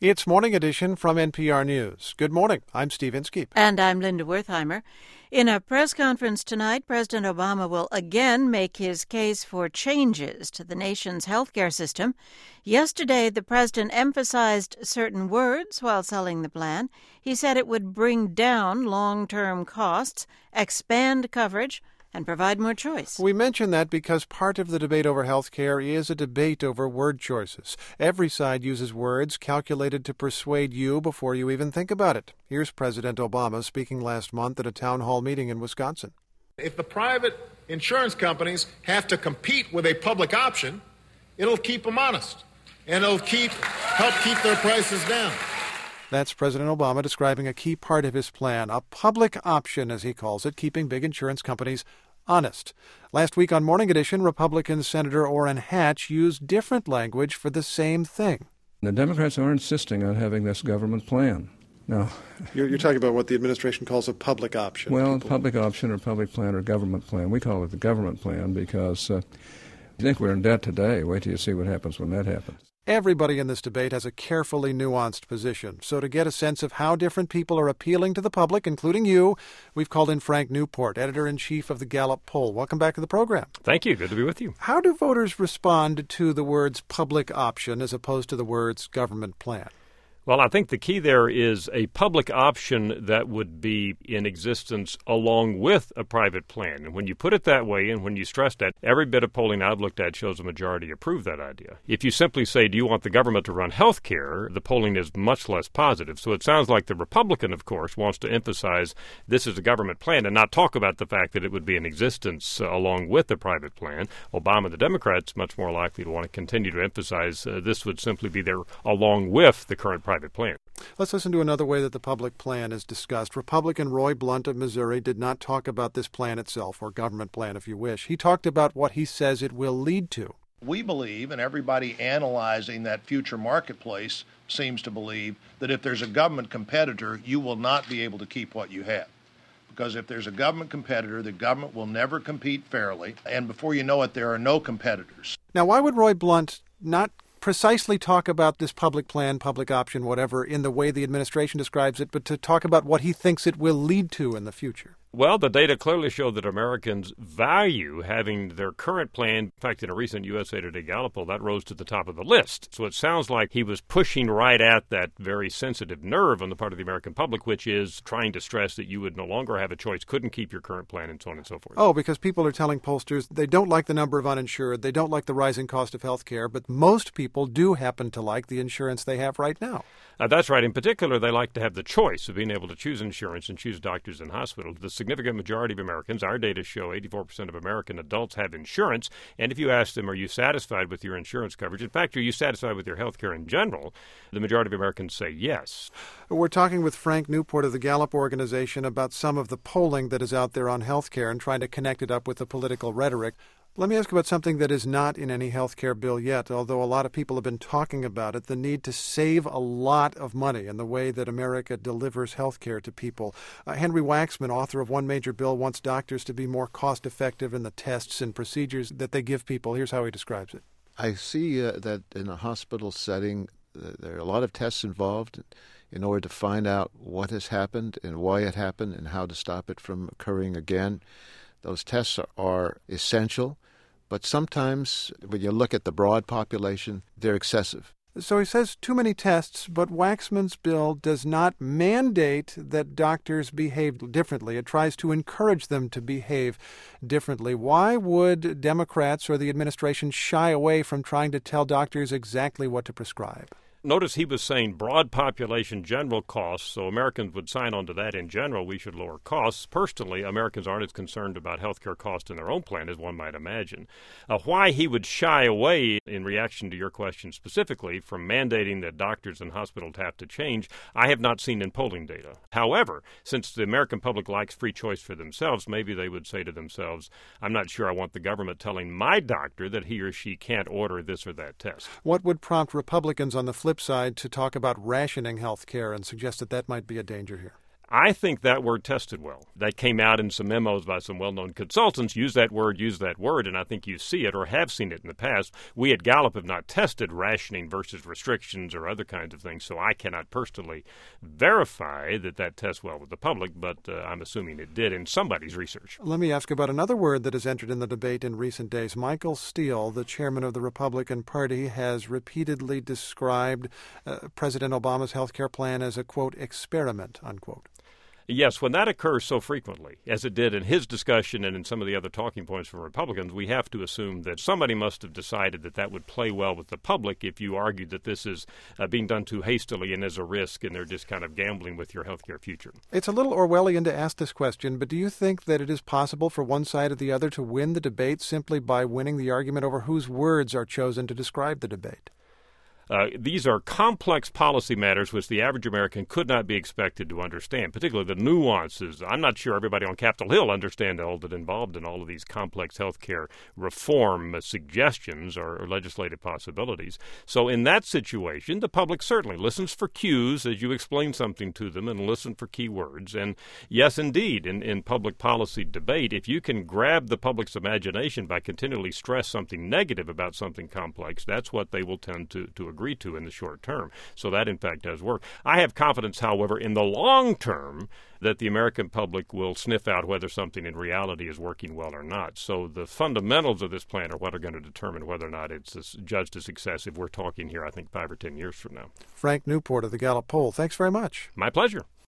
It's Morning Edition from NPR News. Good morning. I'm Steve Inskeep. And I'm Linda Wertheimer. In a press conference tonight, President Obama will again make his case for changes to the nation's healthcare system. Yesterday, the president emphasized certain words while selling the plan. He said it would bring down long-term costs, expand coverage, and provide more choice. We mention that because part of the debate over health care is a debate over word choices. Every side uses words calculated to persuade you before you even think about it. Here's President Obama speaking last month at a town hall meeting in Wisconsin. If the private insurance companies have to compete with a public option, it'll keep them honest, and it'll help keep their prices down. That's President Obama describing a key part of his plan, a public option, as he calls it, keeping big insurance companies honest. Last week on Morning Edition, Republican Senator Orrin Hatch used different language for the same thing. The Democrats are insisting on having this government plan. Now, You're talking about what the administration calls a public option. Well, public option or public plan or government plan. We call it the government plan because you think we're in debt today. Wait till you see what happens when that happens. Everybody in this debate has a carefully nuanced position. So to get a sense of how different people are appealing to the public, including you, we've called in Frank Newport, editor-in-chief of the Gallup poll. Welcome back to the program. Thank you. Good to be with you. How do voters respond to the words public option as opposed to the words government plan? Well, I think the key there is a public option that would be in existence along with a private plan. And when you put it that way and when you stress that, every bit of polling I've looked at shows a majority approve that idea. If you simply say, do you want the government to run health care, the polling is much less positive. So it sounds like the Republican, of course, wants to emphasize this is a government plan and not talk about the fact that it would be in existence along with the private plan. Obama, the Democrats, much more likely to want to continue to emphasize this would simply be there along with the current private plan. Let's listen to another way that the public plan is discussed. Republican Roy Blunt of Missouri did not talk about this plan itself, or government plan if you wish. He talked about what he says it will lead to. We believe, and everybody analyzing that future marketplace seems to believe, that if there's a government competitor, you will not be able to keep what you have. Because if there's a government competitor, the government will never compete fairly, and before you know it, there are no competitors. Now, why would Roy Blunt not precisely talk about this public plan, public option, whatever, in the way the administration describes it, but to talk about what he thinks it will lead to in the future? Well, the data clearly show that Americans value having their current plan. In fact, in a recent USA Today Gallup poll, that rose to the top of the list. So it sounds like he was pushing right at that very sensitive nerve on the part of the American public, which is trying to stress that you would no longer have a choice, couldn't keep your current plan, and so on and so forth. Oh, because people are telling pollsters they don't like the number of uninsured, they don't like the rising cost of health care, but most people do happen to like the insurance they have right now. That's right. In particular, they like to have the choice of being able to choose insurance and choose doctors and hospitals. The significant majority of Americans, our data show 84% of American adults have insurance. And if you ask them, are you satisfied with your insurance coverage? In fact, are you satisfied with your health care in general? The majority of Americans say yes. We're talking with Frank Newport of the Gallup organization about some of the polling that is out there on health care and trying to connect it up with the political rhetoric. Let me ask about something that is not in any health care bill yet, although a lot of people have been talking about it, the need to save a lot of money in the way that America delivers health care to people. Henry Waxman, author of One Major Bill, wants doctors to be more cost-effective in the tests and procedures that they give people. Here's how he describes it. I see that in a hospital setting, there are a lot of tests involved in order to find out what has happened and why it happened and how to stop it from occurring again. Those tests are essential, but sometimes when you look at the broad population, they're excessive. So he says too many tests, but Waxman's bill does not mandate that doctors behave differently. It tries to encourage them to behave differently. Why would Democrats or the administration shy away from trying to tell doctors exactly what to prescribe? Notice he was saying broad population general costs, so Americans would sign on to that in general. We should lower costs. Personally, Americans aren't as concerned about health care costs in their own plan as one might imagine. Why he would shy away, in reaction to your question specifically, from mandating that doctors and hospitals have to change, I have not seen in polling data. However, since the American public likes free choice for themselves, maybe they would say to themselves, I'm not sure I want the government telling my doctor that he or she can't order this or that test. What would prompt Republicans on the flip side to talk about rationing health care and suggest that that might be a danger here? I think that word tested well. That came out in some memos by some well-known consultants. Use that word, and I think you see it or have seen it in the past. We at Gallup have not tested rationing versus restrictions or other kinds of things, so I cannot personally verify that tests well with the public, but I'm assuming it did in somebody's research. Let me ask about another word that has entered in the debate in recent days. Michael Steele, the chairman of the Republican Party, has repeatedly described President Obama's health care plan as a, quote, experiment, unquote. Yes, when that occurs so frequently, as it did in his discussion and in some of the other talking points from Republicans, we have to assume that somebody must have decided that would play well with the public if you argued that this is being done too hastily and is a risk and they're just kind of gambling with your health care future. It's a little Orwellian to ask this question, but do you think that it is possible for one side or the other to win the debate simply by winning the argument over whose words are chosen to describe the debate? These are complex policy matters which the average American could not be expected to understand, particularly the nuances. I'm not sure everybody on Capitol Hill understands all that involved in all of these complex health care reform suggestions or legislative possibilities. So in that situation, the public certainly listens for cues as you explain something to them and listen for key words. And yes, indeed, in public policy debate, if you can grab the public's imagination by continually stress something negative about something complex, that's what they will tend to agree to in the short term. So that, in fact, does work. I have confidence, however, in the long term that the American public will sniff out whether something in reality is working well or not. So the fundamentals of this plan are what are going to determine whether or not it's judged a success if we're talking here, I think, 5 or 10 years from now. Frank Newport of the Gallup poll, thanks very much. My pleasure.